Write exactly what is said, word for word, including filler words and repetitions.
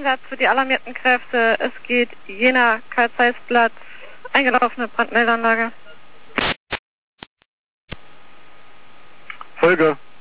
Einsatz für die alarmierten Kräfte. Es geht Jena, Karl-Zeiss-Platz, eingelaufene Brandmeldeanlage. Folge.